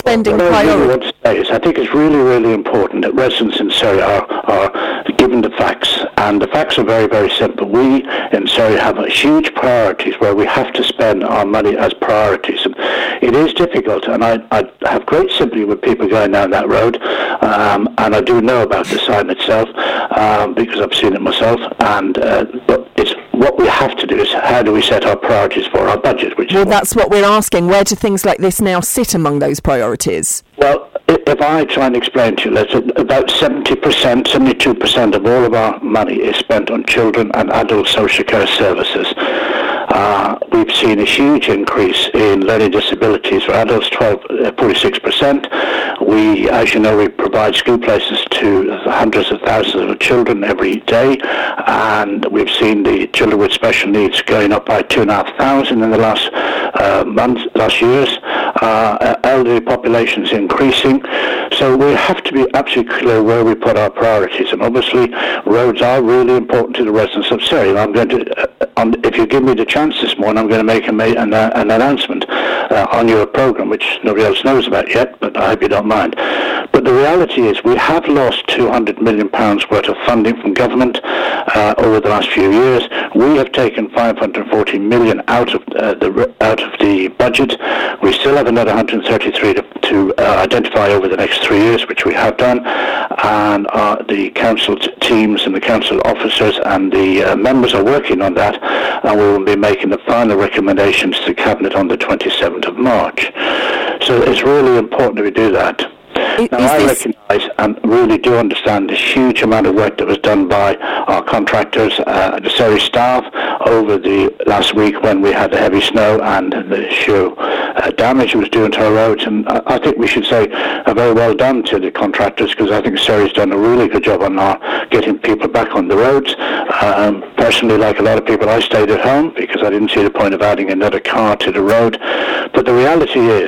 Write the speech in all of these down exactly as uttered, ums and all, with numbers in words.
spending well, priority. What I really want to say is I think it's really, really important that residents in Surrey are, are given the facts, and the facts are very, very simple. We in Surrey have a huge priorities where we have to spend our money as priorities. And it is difficult, and I, I have great sympathy with people going down that road, um, and I do know about the sign itself um, because I've seen it myself. And uh, but it's what we have to do is how do we set our priorities for our budget? Which well, is that's what we're asking. Where do things like this now sit among those priorities? Well, if I try and explain to you, let's about seventy percent, seventy-two percent of all of our money is spent on children and adult social care services. Uh, we've seen a huge increase in learning disabilities for adults, twelve, uh, forty-six percent. We, as you know, we provide school places to hundreds of thousands of children every day, and we've seen the children with special needs going up by two and a half thousand in the last uh, months, last years. Uh, elderly populations increasing, so we have to be absolutely clear where we put our priorities. And obviously, roads are really important to the residents of Surrey. And I'm going to, uh, on, if you give me the chance this morning, I'm going to make a, an, uh, an announcement uh, on your program, which nobody else knows about yet, but I hope you don't mind. But the reality is we have lost two hundred million pounds worth of funding from government uh, over the last few years. We have taken five hundred forty million out of uh, the out of the budget. We still have another one hundred thirty-three to, to uh, identify over the next three years, which we have done. And uh, the council t- teams and the council officers and the uh, members are working on that, and we will be making the final recommendations to Cabinet on the twenty-seventh of March. So it's really important that we do that. Is Now, I this... recognise and really do understand the huge amount of work that was done by our contractors, uh, the Surrey staff, over the last week when we had the heavy snow and the sheer uh, damage it was doing to our roads. And I, I think we should say uh, very well done to the contractors, because I think Surrey's done a really good job on our getting people back on the roads. Um, personally, like a lot of people, I stayed at home because I didn't see the point of adding another car to the road. But the reality is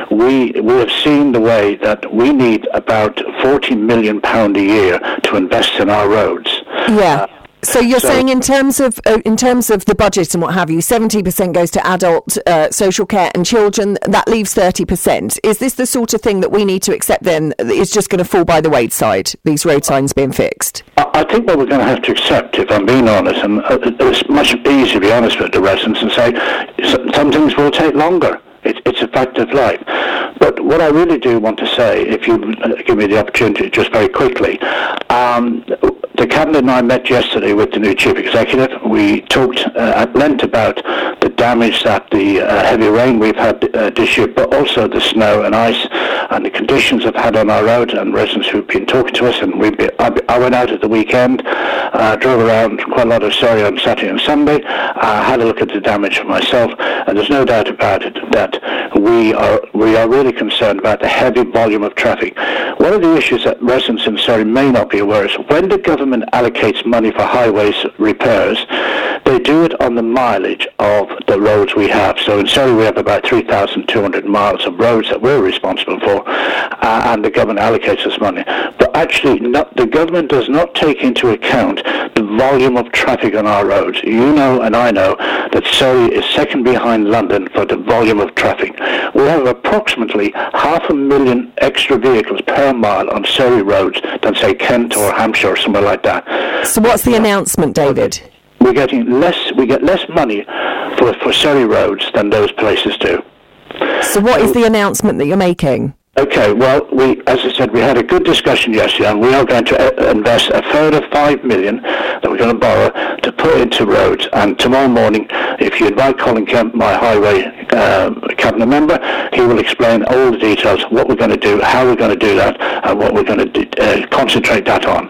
we we have seen the way that we need about forty million pounds a year to invest in our roads. Yeah. Uh, So you're so, saying in terms of uh, in terms of the budget and what have you, seventy percent goes to adult uh, social care and children. That leaves thirty percent. Is this the sort of thing that we need to accept then? It's just going to fall by the wayside, these road signs being fixed? I think what we're going to have to accept, if I'm being honest, and it's much easier to be honest with the residents and say some things will take longer. It, it's a fact of life. But what I really do want to say, if you give me the opportunity just very quickly, um, the Cabinet and I met yesterday with the new Chief Executive. We talked uh, at length about the damage that the uh, heavy rain we've had uh, this year, but also the snow and ice and the conditions have had on our road, and residents who've been talking to us. And we've been, I, I went out at the weekend, uh, drove around quite a lot of Surrey on Saturday and Sunday, uh, had a look at the damage for myself, and there's no doubt about it that we are we are really concerned about the heavy volume of traffic. One of the issues that residents in Surrey may not be aware is when the government allocates money for highways repairs, they do it on the mileage of the roads we have. So in Surrey we have about three thousand two hundred miles of roads that we're responsible for, uh, and the government allocates us money. But actually not, the government does not take into account the volume of traffic on our roads. You know and I know that Surrey is second behind London for the volume of traffic. We have approximately half a million extra vehicles per mile on Surrey roads than, say, Kent or Hampshire or somewhere like that. So what's the announcement, David? We're getting less. We get less money for for Surrey roads than those places do. So what is the announcement that you're making? Okay, well, we, as I said, we had a good discussion yesterday, and we are going to invest a further five million that we're going to borrow to put into roads. And tomorrow morning, if you invite Colin Kemp, my highway uh, cabinet member, he will explain all the details, what we're going to do, how we're going to do that, and what we're going to do, uh, concentrate that on.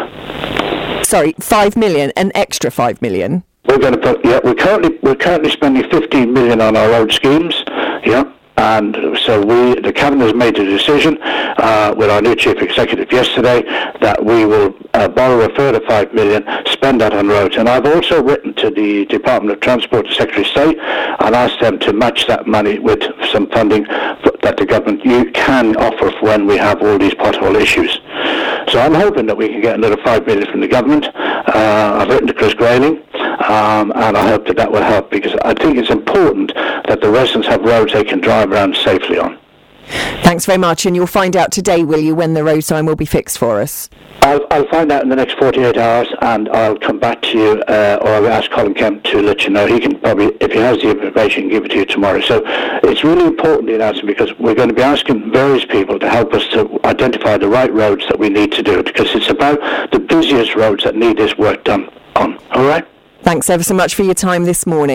Sorry, five million, an extra five million. We're going to put. Yeah, we're currently we're currently spending fifteen million on our road schemes. Yeah. And so we, the Cabinet has made a decision uh, with our new Chief Executive yesterday that we will uh, borrow a further five million, spend that on roads. And I've also written to the Department of Transport, the Secretary of State, and asked them to match that money with some funding that the government you can offer for when we have all these pothole issues. So I'm hoping that we can get another five million from the government. Uh, I've written to Chris Grayling, um, and I hope that that will help, because I think it's important that the residents have roads they can drive around safely on. Thanks very much, and you'll find out today, will you, when the road sign will be fixed for us? I'll, I'll find out in the next forty-eight hours, and I'll come back to you, uh, or I'll ask Colin Kemp to let you know. He can probably, if he has the information, give it to you tomorrow. So it's really important, the announcement, because we're going to be asking various people to help us to identify the right roads that we need to do, because it's about the busiest roads that need this work done on. All right? Thanks ever so much for your time this morning.